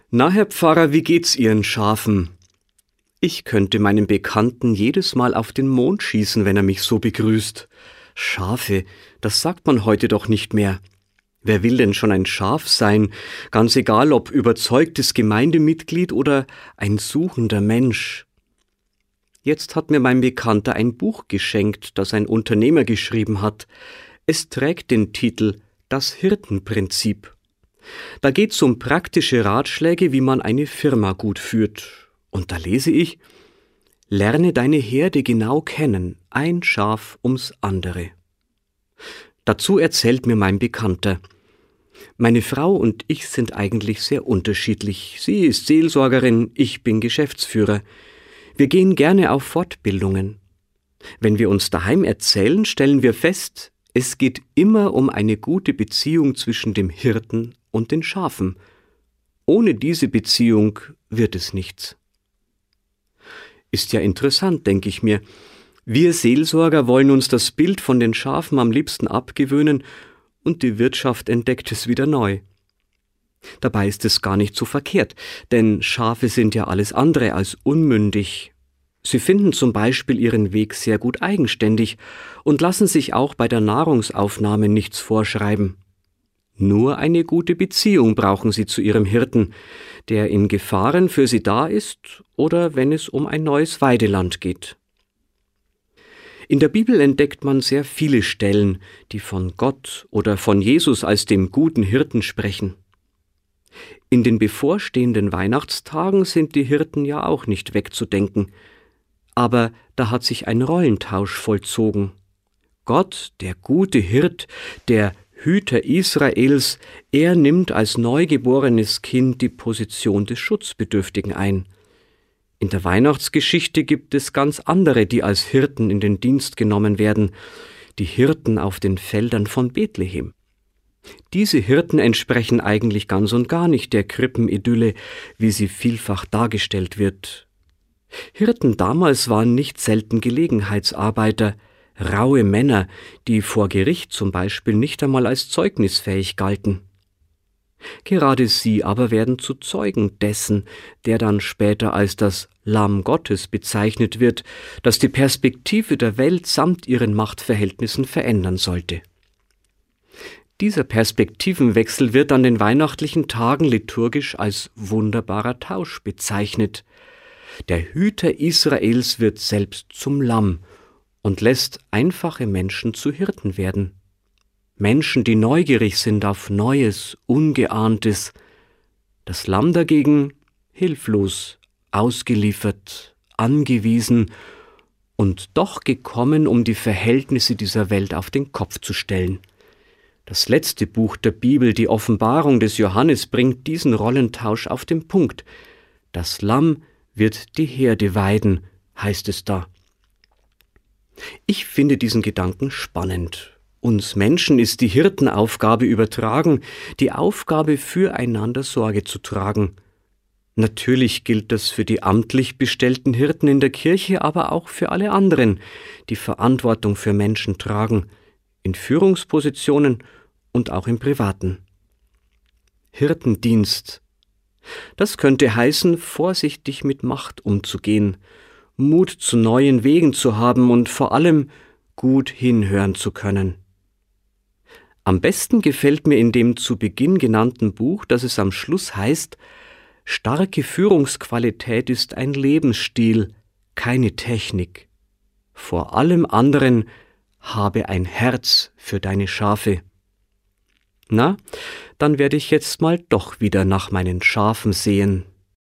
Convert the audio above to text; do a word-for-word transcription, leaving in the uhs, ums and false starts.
Na, Herr Pfarrer, wie geht's Ihren Schafen? Ich könnte meinem Bekannten jedes Mal auf den Mond schießen, wenn er mich so begrüßt. Schafe, das sagt man heute doch nicht mehr. Wer will denn schon ein Schaf sein? Ganz egal, ob überzeugtes Gemeindemitglied oder ein suchender Mensch. Jetzt hat mir mein Bekannter ein Buch geschenkt, das ein Unternehmer geschrieben hat. Es trägt den Titel »Das Hirtenprinzip«. Da geht's um praktische Ratschläge, wie man eine Firma gut führt. Und da lese ich: Lerne deine Herde genau kennen, ein Schaf ums andere. Dazu erzählt mir mein Bekannter: Meine Frau und ich sind eigentlich sehr unterschiedlich. Sie ist Seelsorgerin, ich bin Geschäftsführer. Wir gehen gerne auf Fortbildungen. Wenn wir uns daheim erzählen, stellen wir fest, es geht immer um eine gute Beziehung zwischen dem Hirten und den Schafen. Ohne diese Beziehung wird es nichts. Ist ja interessant, denke ich mir. Wir Seelsorger wollen uns das Bild von den Schafen am liebsten abgewöhnen und die Wirtschaft entdeckt es wieder neu. Dabei ist es gar nicht so verkehrt, denn Schafe sind ja alles andere als unmündig. Sie finden zum Beispiel ihren Weg sehr gut eigenständig und lassen sich auch bei der Nahrungsaufnahme nichts vorschreiben. Nur eine gute Beziehung brauchen sie zu ihrem Hirten, der in Gefahren für sie da ist oder wenn es um ein neues Weideland geht. In der Bibel entdeckt man sehr viele Stellen, die von Gott oder von Jesus als dem guten Hirten sprechen. In den bevorstehenden Weihnachtstagen sind die Hirten ja auch nicht wegzudenken. Aber da hat sich ein Rollentausch vollzogen. Gott, der gute Hirt, der Hüter Israels, er nimmt als neugeborenes Kind die Position des Schutzbedürftigen ein. In der Weihnachtsgeschichte gibt es ganz andere, die als Hirten in den Dienst genommen werden, die Hirten auf den Feldern von Bethlehem. Diese Hirten entsprechen eigentlich ganz und gar nicht der Krippenidylle, wie sie vielfach dargestellt wird. Hirten damals waren nicht selten Gelegenheitsarbeiter, raue Männer, die vor Gericht zum Beispiel nicht einmal als zeugnisfähig galten. Gerade sie aber werden zu Zeugen dessen, der dann später als das Lamm Gottes bezeichnet wird, das die Perspektive der Welt samt ihren Machtverhältnissen verändern sollte. Dieser Perspektivenwechsel wird an den weihnachtlichen Tagen liturgisch als wunderbarer Tausch bezeichnet. Der Hüter Israels wird selbst zum Lamm und lässt einfache Menschen zu Hirten werden. Menschen, die neugierig sind auf Neues, Ungeahntes. Das Lamm dagegen hilflos, ausgeliefert, angewiesen und doch gekommen, um die Verhältnisse dieser Welt auf den Kopf zu stellen. Das letzte Buch der Bibel, die Offenbarung des Johannes, bringt diesen Rollentausch auf den Punkt. Das Lamm wird die Herde weiden, heißt es da. Ich finde diesen Gedanken spannend. Uns Menschen ist die Hirtenaufgabe übertragen, die Aufgabe, füreinander Sorge zu tragen. Natürlich gilt das für die amtlich bestellten Hirten in der Kirche, aber auch für alle anderen, die Verantwortung für Menschen tragen, in Führungspositionen und auch im Privaten. Hirtendienst. Das könnte heißen, vorsichtig mit Macht umzugehen, Mut zu neuen Wegen zu haben und vor allem gut hinhören zu können. Am besten gefällt mir in dem zu Beginn genannten Buch, dass es am Schluss heißt: Starke Führungsqualität ist ein Lebensstil, keine Technik. Vor allem anderen habe ein Herz für deine Schafe. Na, dann werde ich jetzt mal doch wieder nach meinen Schafen sehen.